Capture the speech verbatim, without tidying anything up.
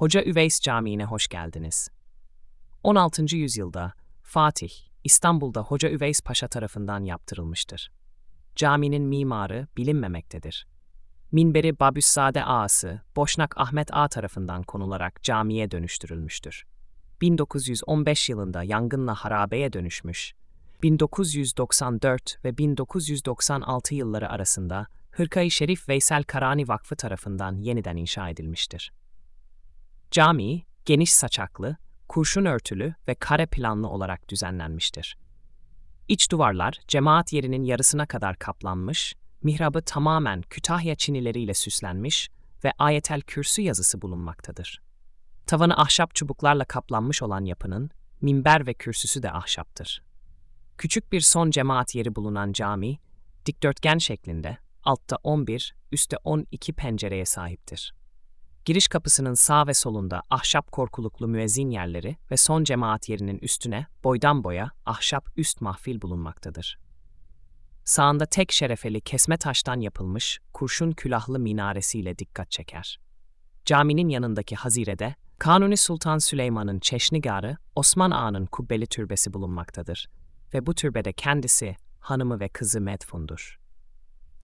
Hoca Üveys Camii'ne hoş geldiniz. on altıncı yüzyılda Fatih, İstanbul'da Hoca Üveys Paşa tarafından yaptırılmıştır. Caminin mimarı bilinmemektedir. Minberi Babüssade Ağası, Boşnak Ahmet Ağa tarafından konularak camiye dönüştürülmüştür. bin dokuz yüz on beş yılında yangınla harabeye dönüşmüş, bin dokuz yüz doksan dört ve bin dokuz yüz doksan altı yılları arasında Hırka-i Şerif Veysel Karani Vakfı tarafından yeniden inşa edilmiştir. Cami, geniş saçaklı, kurşun örtülü ve kare planlı olarak düzenlenmiştir. İç duvarlar, cemaat yerinin yarısına kadar kaplanmış, mihrabı tamamen Kütahya çinileriyle süslenmiş ve Ayetel Kürsü yazısı bulunmaktadır. Tavanı ahşap çubuklarla kaplanmış olan yapının, minber ve kürsüsü de ahşaptır. Küçük bir son cemaat yeri bulunan cami, dikdörtgen şeklinde, altta on bir, üstte on iki pencereye sahiptir. Giriş kapısının sağ ve solunda ahşap korkuluklu müezzin yerleri ve son cemaat yerinin üstüne boydan boya ahşap üst mahfil bulunmaktadır. Sağında tek şerefeli kesme taştan yapılmış kurşun külahlı minaresiyle dikkat çeker. Caminin yanındaki hazirede Kanuni Sultan Süleyman'ın Çeşnigarı, Osman Ağa'nın kubbeli türbesi bulunmaktadır ve bu türbede kendisi, hanımı ve kızı medfundur.